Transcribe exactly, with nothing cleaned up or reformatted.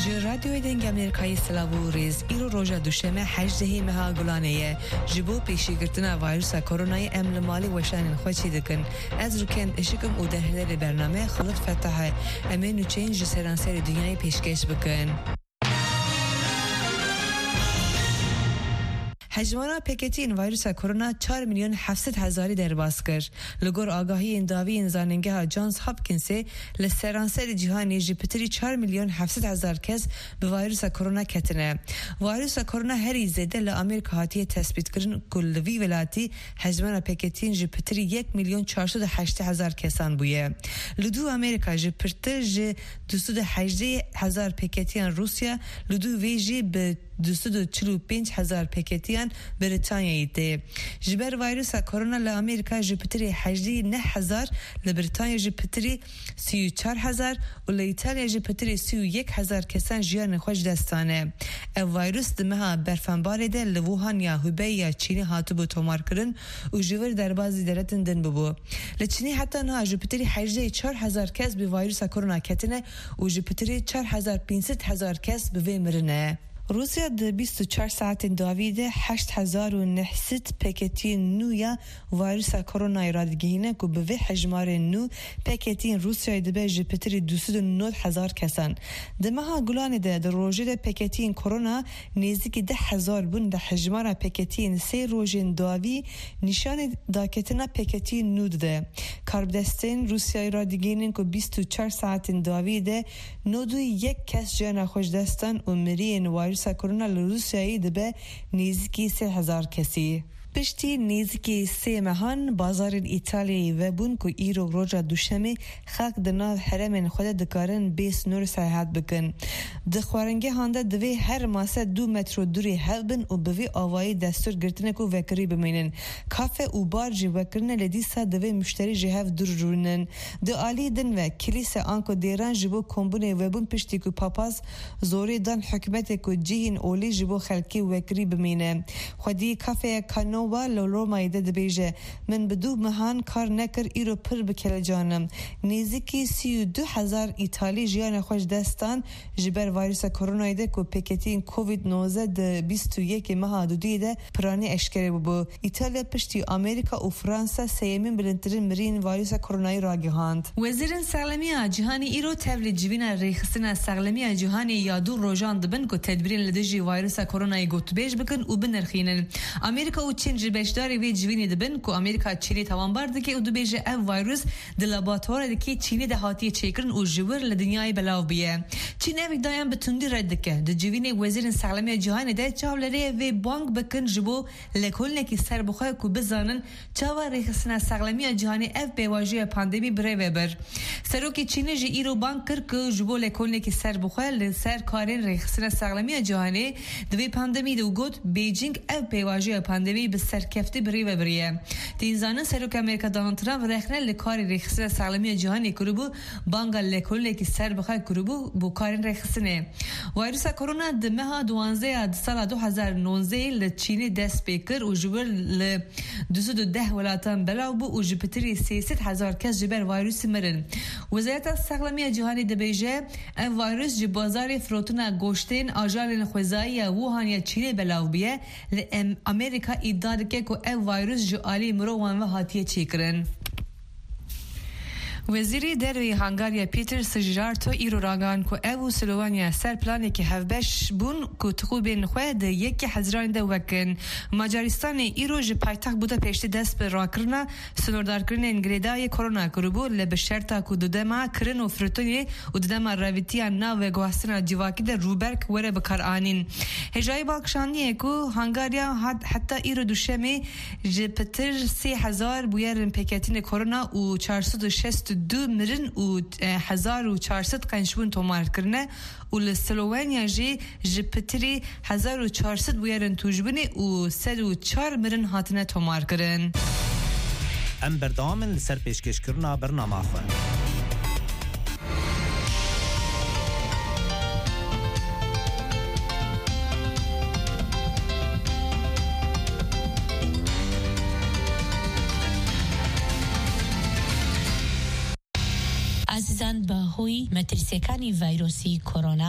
رادیوی دنگ امریکایی سلاو ریز ایرو روژا دوشمه هجده مها گلانه جبو پیشی گرتنا ویروس کرونای امل مالی وشان خوشی دکن از رکن اشکم و دهله برنامه خلط فتحه امین و چینج سرانسر دنیای پیشکش بکن. حجمانا پکتین ویروس کرونا چهار میلیون هفتصد هزاری در باز کرد. لگور آگاهی انداوی انزاننگه جانز هاپکینسی لسرانسر جهانی جپتری چهار میلیون هفتصد هزار کس به ویروس کرونا کتنه. ویروس کرونا هری زده لامریکا هاتی تثبیت کردن کلوی ولاتی حجمانا پکتین جپتری یک میلیون چهارصد و هشت هزار کسان بوده. لدو امریکا جپتر ج دویست و هجده هزار پکتین روسیا لدو ویجی به دویست و چهل و پنج هزار پکتین بریتانیایی ده. جبر ویروس کرونا لامریکا جپتری هجده نه هزار، لبریتانیا جپتری سی و چهار هزار و لایتالیا جپتری سی و یک هزار کسان جیان خوش دستانه. او ویروس دمها برفنباره ده لووهان یا هوبی یا چینی هاتو بو تومار کرن و جور در بازی درتن دن ببو. لچینی حتی نه جپتری هجده چهار هزار کس به ویروس کرونا کتنه و جپتری چهار هزار پانصد هزار کس به مرنه. روسیا در بیست و چهار ساعت داویده هشت هزار و نهصد پکتین نویا ویروس کرونا را دگینه که به وی حجمار نو پکتین روسیا دبه جپتری دویست و نه هزار کسان. دمها گلان ده در روزه ده پکتین کرونا نزدیک ده هزار بون ده حجمار پکتین سه روزین داوی نشان داکتنا پکتین نو ده. کاربدستین روسیا را دگینه که بیست و چهار ساعت داویده نودو یک کس جان خوش دستان و مرین ویروس کرونا لروسیایی دبه نیزکی سه هزار کسی. پشتی نیزکی سه مهان بازار ایتالیایی و بون که ایرو روژا دوشمه خاک دناو حرمین خود دکارن بیس نور سایحات بکن. دخوارنگه هانده دوی هر ماسه دو متر دوری هلبن و بوی آوایی دستور گرتنه که وکری بمینن. کافه و بار جی وکرنه لدیسا دوی مشتری جهاف دور رونن. دو آلی دن و کلیس آنکو دیران جبو کمبونه و بون پشتی که پاپاز زوری دان حکمت که جیهن اولی جبو خلکی وکری بمینه. خودی کافه کانو و لولو مایده دبیجه من بدو مهان کار نکر ایرو پر بکل جانم. نیزکی سی و دو هزار ایتالی جیان خوش دستان جبر ویروس کرونا ده که پکتین کووید نوزده ده بیست و یک ماه دودی ده پرانی اشکره ببو. ایتالیا پشتی امریکا و فرانسه سیمین بلندترین مرین ویروس کرونایی را گهاند. وزیر سلامتی جهانی ایرو تبلی جوین ریخستن سلامتی جهانی یادو روزان دبن که تدبیرین لدجی ویروس کرونایی گوت بیش بکن و بنرخینن. امریکا و چین جبشداری وی جوینی دبن که امریکا چینی توان برده که دو بیش او ویروس در لابراتوار که چینی دهاتی چیکرن و جور لدنیای بلاو بیه. چین اوی دایم به تندی رد که د جوینی وزیر سلامتی جهانی ده چاولری وی بانک بکن جبو لکل نکی سر بخواه که بزنن چاوا ریخستن سلامتی جهانی اف بیواجی پاندمی بره وبر. سروکی چینی جی ایرو بانک کر که جبو لکل نکی سر بخواه لسر کارین ریخستن سلامتی جهانی دوی پاندمی دو گوت بیجینگ اف بیواجی پاندمی به سرکفتی بری و بریه. تینزانه سروک امریکا دونالد ترامپ رخنه لکاری ریخستن سلامتی جهانی کربو بانگا لکل نکی سر بخواه کربو بو کارین ریخستنه. ویروس کرونا دمها دوانزه سال دو هزار و نوزده لچینی دست بیکر و جبر ل دویست و ده ولاتان بلاو بو و جپتری سیصد هزار کس جبر ویروس مرن. وزارت سلامتی جهانی دبیجه این ویروس جب بازار فروتنا گوشتین آجال خوزایی ووهان یا چینی بلاو بیه ل امریکا ادعا که که این ویروس جو عالی مروان و هاتیه چیکرن. وزیری دروی هنگاریا پیتر سجارتو ایرو راگان که او سلوانیا سر پلانی که هفبش بون که تخوبین خواه ده یکی حضران ده وکن. مجارستان ایرو جه پایتخت بوده پیشتی دست به راکرنا سنوردار کرن انگریدای کرونا کربو لبشرتا که دودما کرن و فرطونی و دودما رویتیا ناو گوهستنا جواکی ده روبرک وره بکار آنین. هجای بالکشانیه که هنگاریا حتی ایرو دوشمی جه پتر سی هزار بویرن پیکتین کرونا و چهارصد و شصت دو مرن و هزار و چهارصد قنشبون تومار کرنه و لسلوانیا جی جپتری هزار و چهارصد بویرن توجبنی و سد و چهار مرن هاتنه تومار کرن. ام بردامن لسر پیشکش کرنا برنامه خواه. عزیزان به هوی مترسیکانی ویروسی کرونا